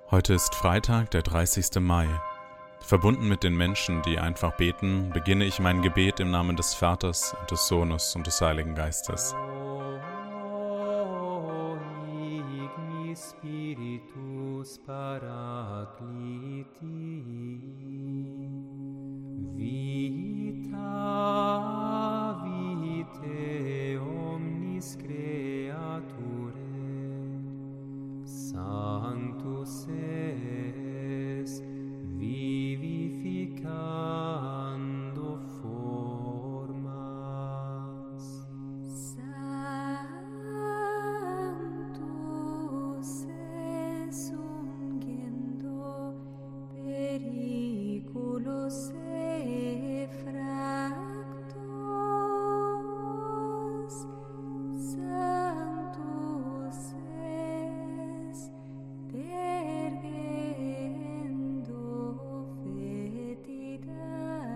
Heute ist Freitag, der 30. Mai. Verbunden mit den Menschen, die einfach beten, beginne ich mein Gebet im Namen des Vaters und des Sohnes und des Heiligen Geistes. Spiritus Parakliti, Vita vitae omnis creaturae, Sanctus es vivificando formas. Sanctus es ungendo periculos effractos. Sanctus es dergendo fetida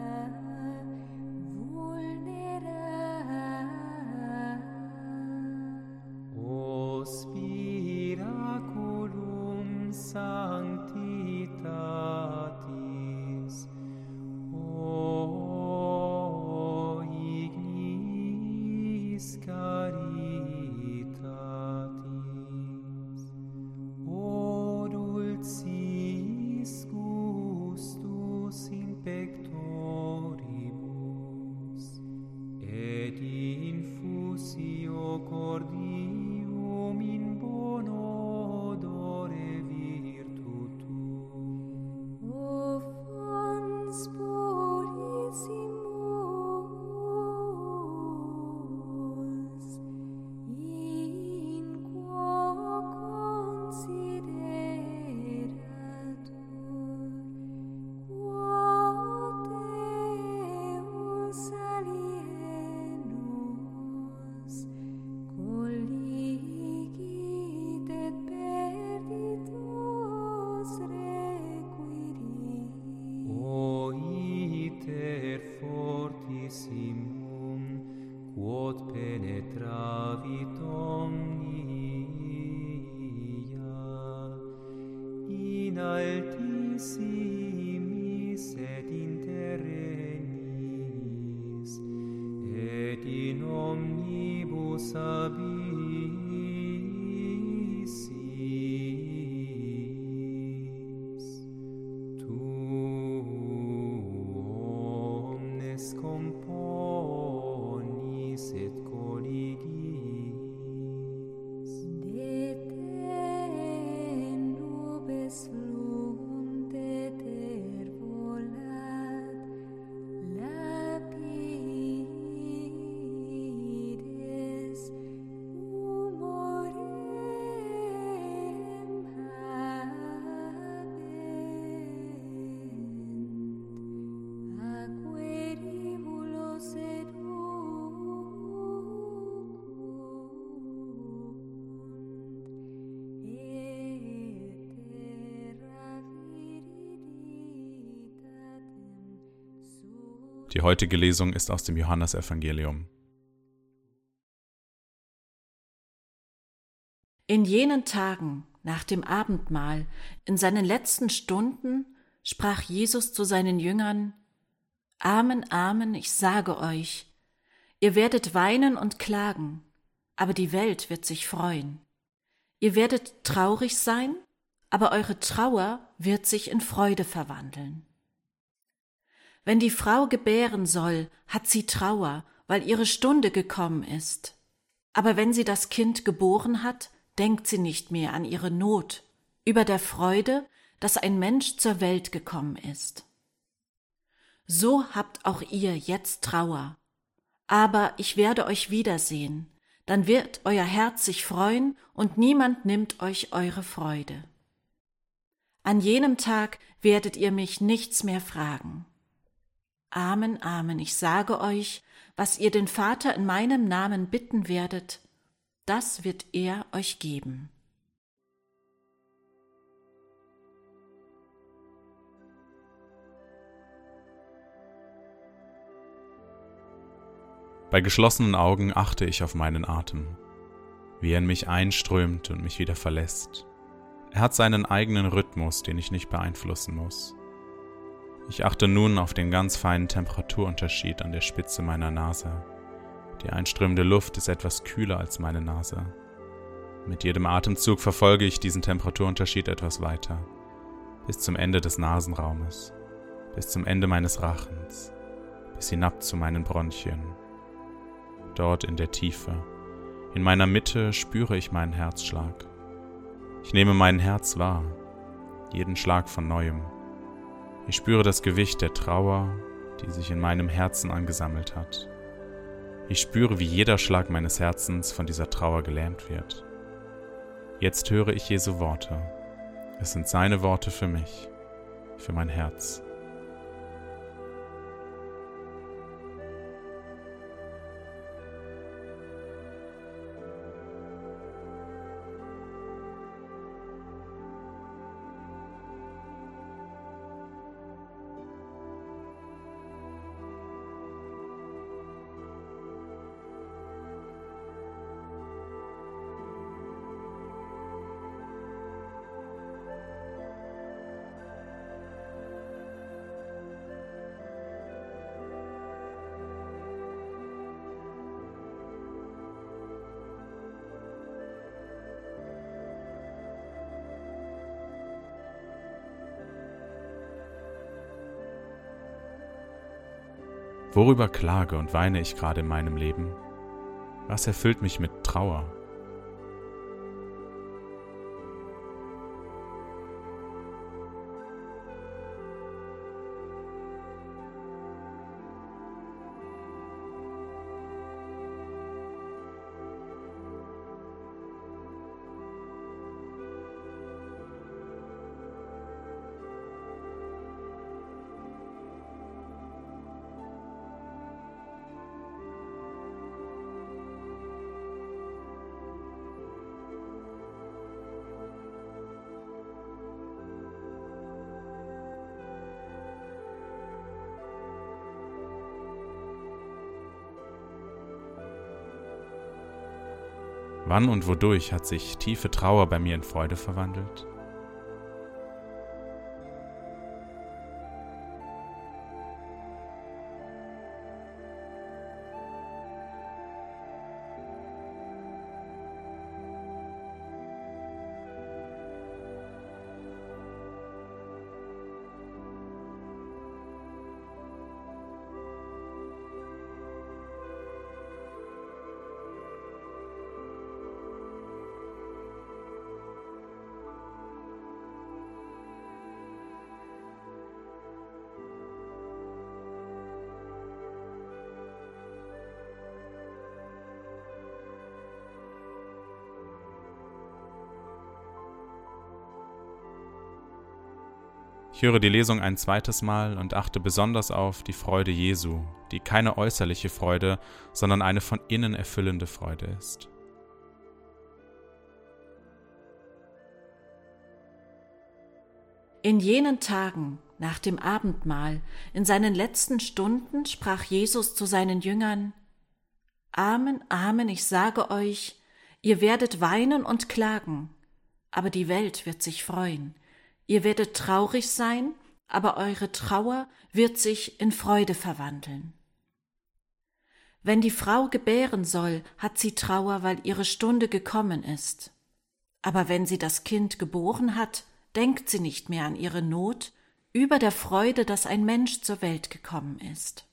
vulnera. O spiraculum sanctitatis, o ignis caritatis, o dulcis gustus in pectoribus, et infusio cordium in bono odore virtutum. O fons purissimus, in quo consideratur, quod Deus alienus colligit et perditos requirit. O iter fortissimum, quod penetravit omnia, in altissimis et in terrenis, et in omnibus abyssis. Tu omnes componis et colligis. De te nubes fluunt et volat, lapides humorem habent, aqueribulos educunt, et terra viriditatem sua. Die heutige Lesung ist aus dem Johannesevangelium. In jenen Tagen, nach dem Abendmahl, in seinen letzten Stunden, sprach Jesus zu seinen Jüngern: Amen, Amen, ich sage euch, ihr werdet weinen und klagen, aber die Welt wird sich freuen. Ihr werdet traurig sein, aber eure Trauer wird sich in Freude verwandeln. Wenn die Frau gebären soll, hat sie Trauer, weil ihre Stunde gekommen ist. Aber wenn sie das Kind geboren hat, denkt sie nicht mehr an ihre Not, über der Freude, dass ein Mensch zur Welt gekommen ist. So habt auch ihr jetzt Trauer. Aber ich werde euch wiedersehen, dann wird euer Herz sich freuen und niemand nimmt euch eure Freude. An jenem Tag werdet ihr mich nichts mehr fragen. Amen, Amen, ich sage euch, was ihr den Vater in meinem Namen bitten werdet, das wird er euch geben. Bei geschlossenen Augen achte ich auf meinen Atem, wie er in mich einströmt und mich wieder verlässt. Er hat seinen eigenen Rhythmus, den ich nicht beeinflussen muss. Ich achte nun auf den ganz feinen Temperaturunterschied an der Spitze meiner Nase. Die einströmende Luft ist etwas kühler als meine Nase. Mit jedem Atemzug verfolge ich diesen Temperaturunterschied etwas weiter, bis zum Ende des Nasenraumes, bis zum Ende meines Rachens, bis hinab zu meinen Bronchien. Dort in der Tiefe, in meiner Mitte spüre ich meinen Herzschlag. Ich nehme mein Herz wahr, jeden Schlag von neuem. Ich spüre das Gewicht der Trauer, die sich in meinem Herzen angesammelt hat. Ich spüre, wie jeder Schlag meines Herzens von dieser Trauer gelähmt wird. Jetzt höre ich Jesu Worte. Es sind seine Worte für mich, für mein Herz. Worüber klage und weine ich gerade in meinem Leben? Was erfüllt mich mit Trauer? Wann und wodurch hat sich tiefe Trauer bei mir in Freude verwandelt? Ich höre die Lesung ein zweites Mal und achte besonders auf die Freude Jesu, die keine äußerliche Freude, sondern eine von innen erfüllende Freude ist. In jenen Tagen, nach dem Abendmahl, in seinen letzten Stunden, sprach Jesus zu seinen Jüngern: Amen, Amen, ich sage euch, ihr werdet weinen und klagen, aber die Welt wird sich freuen. Ihr werdet traurig sein, aber eure Trauer wird sich in Freude verwandeln. Wenn die Frau gebären soll, hat sie Trauer, weil ihre Stunde gekommen ist. Aber wenn sie das Kind geboren hat, denkt sie nicht mehr an ihre Not, über der Freude, dass ein Mensch zur Welt gekommen ist.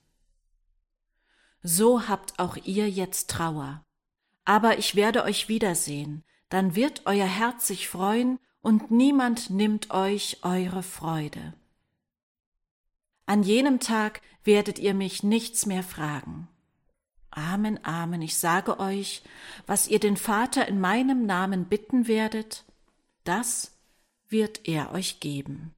So habt auch ihr jetzt Trauer. Aber ich werde euch wiedersehen, dann wird euer Herz sich freuen, und niemand nimmt euch eure Freude. An jenem Tag werdet ihr mich nichts mehr fragen. Amen, Amen, ich sage euch, was ihr den Vater in meinem Namen bitten werdet, das wird er euch geben.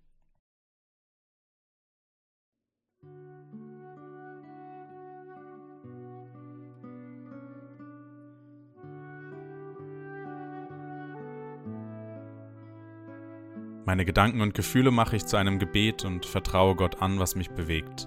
Meine Gedanken und Gefühle mache ich zu einem Gebet und vertraue Gott an, was mich bewegt.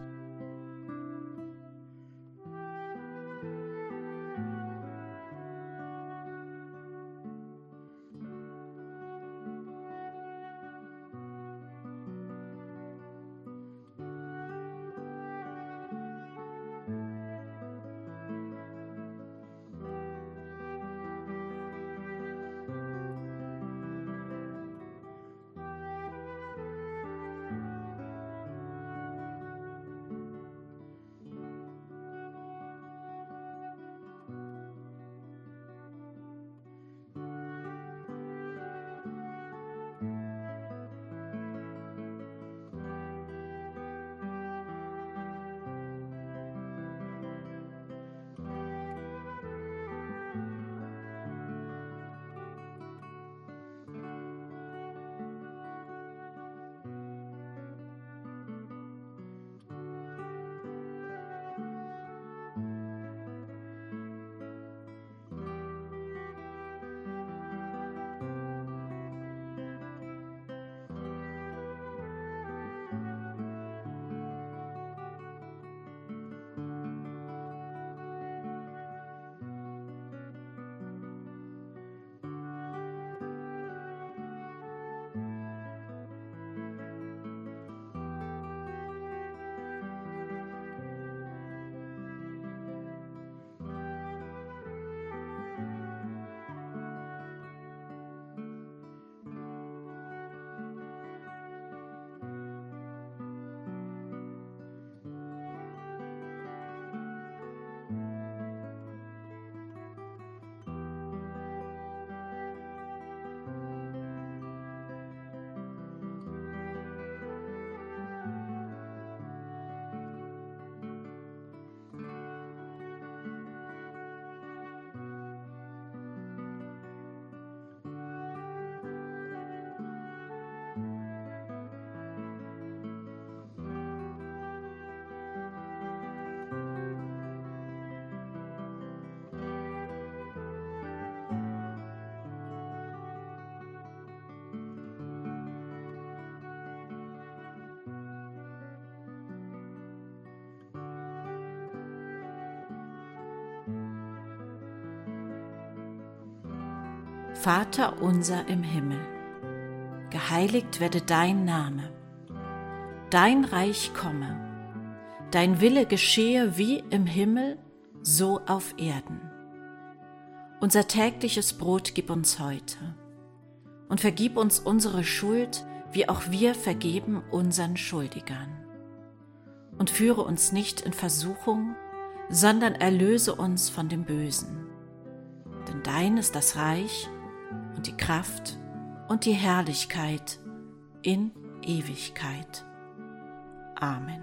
Vater unser im Himmel, geheiligt werde dein Name, dein Reich komme, dein Wille geschehe wie im Himmel, so auf Erden. Unser tägliches Brot gib uns heute und vergib uns unsere Schuld, wie auch wir vergeben unseren Schuldigern. Und führe uns nicht in Versuchung, sondern erlöse uns von dem Bösen. Denn dein ist das Reich und die Kraft und die Herrlichkeit in Ewigkeit. Amen.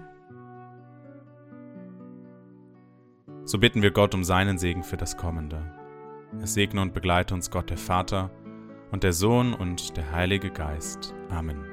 So bitten wir Gott um seinen Segen für das Kommende. Es segne und begleite uns Gott der Vater und der Sohn und der Heilige Geist. Amen.